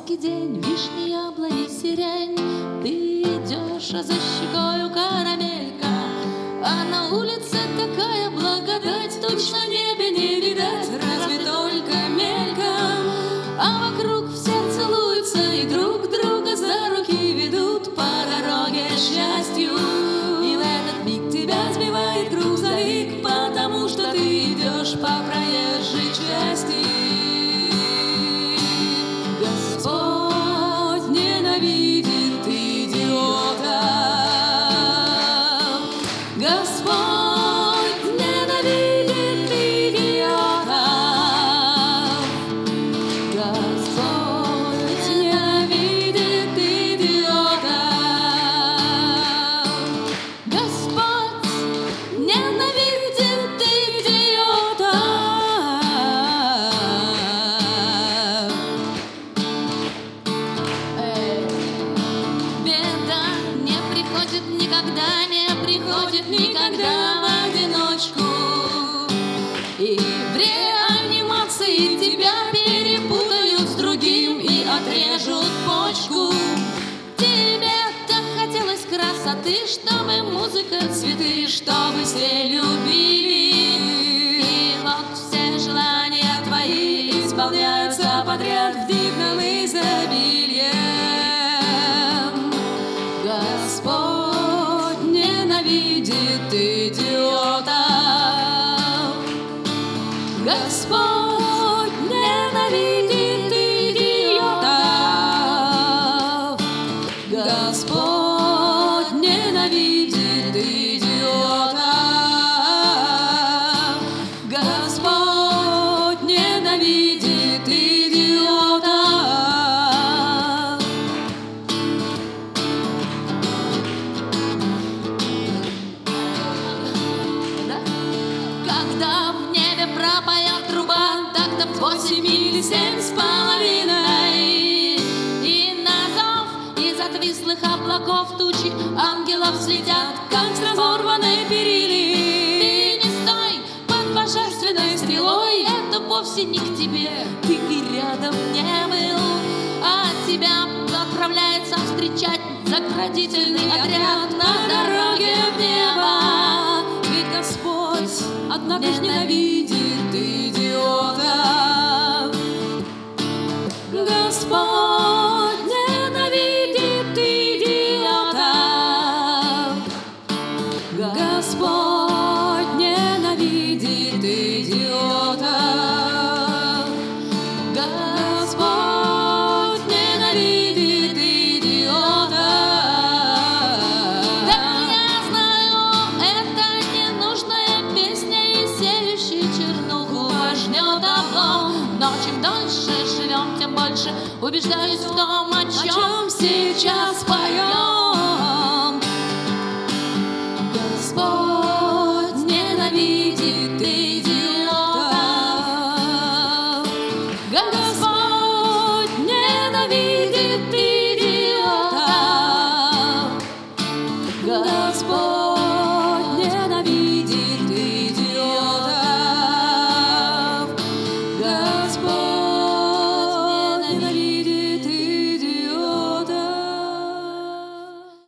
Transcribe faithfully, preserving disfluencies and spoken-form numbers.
Майский день, вишни, яблони, сирень. Ты идешь, а за щекою карамелька, а на улице такая благодать, точно небе не видать, разве только мельком. А вокруг все целуются и друг друга за руки ведут по дороге к счастью. И в этот миг тебя сбивает грузовик, потому что ты идешь по проезжей части. Господь ненавидит идиота. Господь ненавидит идиота. Господь ненавидит идиота. Господь ненавидит идиота. Беда не приходит никогда, не приходит никогда в одиночку. И в реанимации тебя перепутают с другим и отрежут почку. Тебе так хотелось красоты, чтобы музыка, цветы, чтобы все любили. И вот все желания твои исполняются подряд в дивном изобилии. Господь ненавидит идиота. Господь ненавидит идиота. Господь ненавидит идиота. Господь ненавидит идиота. Когда в небе пропоет труба, так-то в восемь или семь с половиной, и на зов из отвислых облаков тучи ангелов взлетят, как с разорванной перины. Ты не стой под божественной стрелой, это вовсе не к тебе, ты и рядом не был, а тебя отправляется встречать заградительный отряд на дороге в небо. Ведь Господь, однако ж ненавидит идиота. Господь ненавидит идиота. Господь ненавидит идиота. Господь ненавидит идиота. Да, я знаю, это ненужная песня, и сеющий чернуху пожнет облом. Но чем дольше живем, тем больше убеждаюсь в том, о чем сейчас поем. Господь